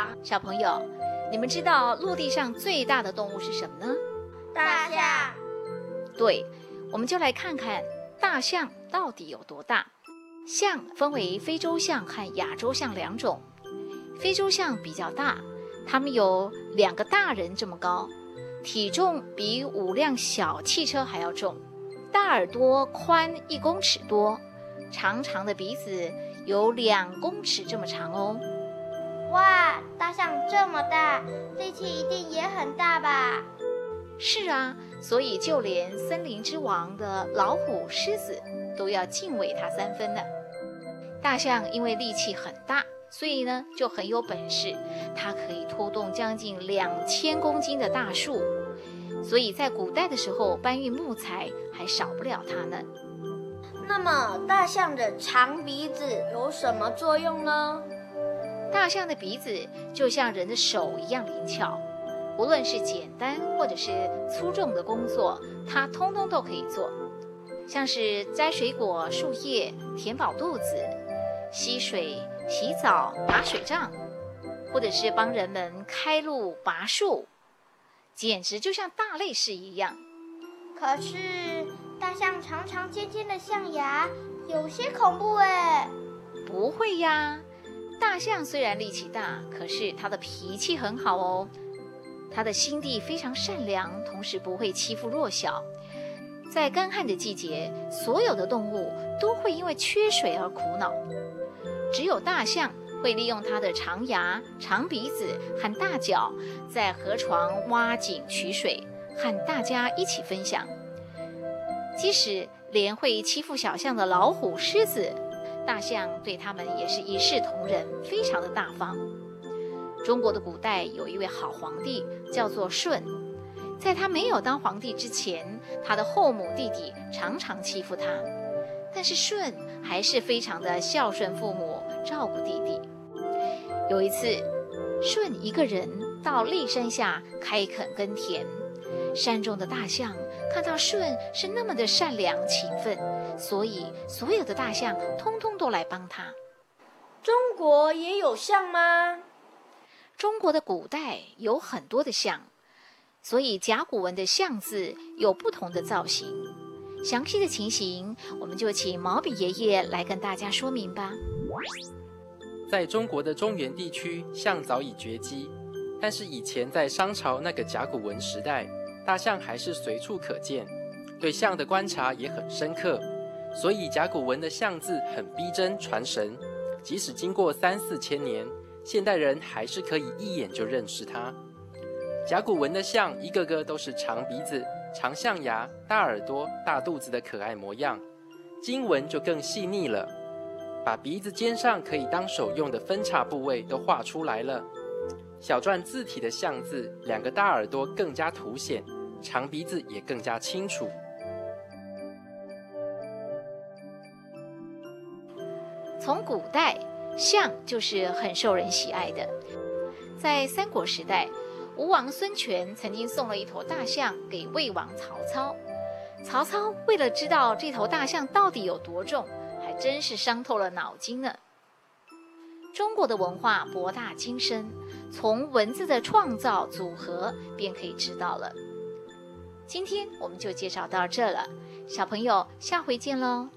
王。 小朋友，你们知道陆地上最大的动物是什么呢？ 大象。 对，我们就来看看大象到底有多大。象分为非洲象和亚洲象两种。非洲象比较大，它们有2个大人这么高，体重比5辆小汽车还要重，大耳朵宽1公尺多，长长的鼻子有2公尺这么长哦。 哇，大象这么大，力气一定也很大吧？ 是啊，所以就连森林之王的老虎、狮子都要敬畏它3分呢。大象因为力气很大，所以呢就很有本事，它可以拖动将近2000公斤的大树，所以在古代的时候搬运木材还少不了它呢。 那么大象的长鼻子有什么作用呢？ 大象的鼻子就像人的手一样灵巧，无论是简单或者是粗重的工作，它通通都可以做，像是摘水果、树叶、填饱肚子、吸水、洗澡、打水仗，或者是帮人们开路、拔树，简直就像大力士一样。 可是大象长长尖尖的象牙有些恐怖哎。 不会呀，大象虽然力气大，可是它的脾气很好哦。它的心地非常善良，同时不会欺负弱小。在干旱的季节，所有的动物都会因为缺水而苦恼，只有大象会利用它的长牙、长鼻子和大脚，在河床挖井取水，和大家一起分享。即使连会欺负小象的老虎、狮子，大象对他们也是一视同仁，非常的大方。中国的古代有一位好皇帝，叫做舜。在他没有当皇帝之前，他的后母弟弟常常欺负他，但是舜还是非常的孝顺父母，照顾弟弟。有一次，舜一个人到骊山下开垦耕田，山中的大象看到舜是那么的善良勤奋，所以所有的大象通通都来帮他。 中国也有象吗？ 中国的古代有很多的象，所以甲骨文的象字有不同的造型。详细的情形，我们就请毛笔爷爷来跟大家说明吧。 在中国的中原地区，象早已绝迹，但是以前在商朝那个甲骨文时代，大象还是随处可见，对象的观察也很深刻，所以甲骨文的象字很逼真传神，即使经过3、4千年，现代人还是可以一眼就认识它。甲骨文的象一个个都是长鼻子、长象牙、大耳朵、大肚子的可爱模样，经文就更细腻了，把鼻子尖上可以当手用的分叉部位都画出来了。小篆字体的象字，2个大耳朵更加凸显，长鼻子也更加清楚。 从古代，象就是很受人喜爱的。在三国时代，吴王孙权曾经送了一头大象给魏王曹操。曹操为了知道这头大象到底有多重，还真是伤透了脑筋呢。中国的文化博大精深，从文字的创造组合便可以知道了。今天我们就介绍到这了，小朋友，下回见喽。